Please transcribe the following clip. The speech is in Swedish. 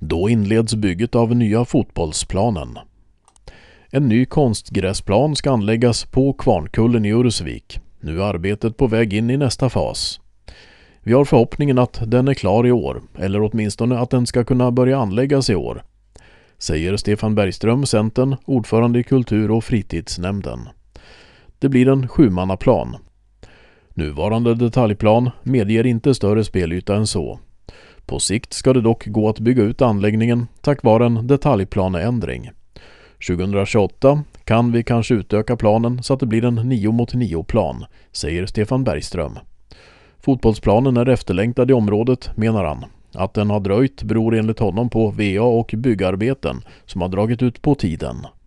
Då inleds bygget av nya fotbollsplanen. En ny konstgräsplan ska anläggas på Kvarnkullen i Ursvik. Nu är arbetet på väg in i nästa fas. Vi har förhoppningen att den är klar i år, eller åtminstone att den ska kunna börja anläggas i år, säger Stefan Bergström, Centern, ordförande i kultur- och fritidsnämnden. Det blir en 7-mannaplan. Nuvarande detaljplan medger inte större spelyta än så. På sikt ska det dock gå att bygga ut anläggningen tack vare en detaljplaneändring. 2028 kan vi kanske utöka planen så att det blir en 9-mot-9-plan, säger Stefan Bergström. Fotbollsplanen är efterlängtad i området, menar han. Att den har dröjt beror enligt honom på VA och byggarbeten som har dragit ut på tiden.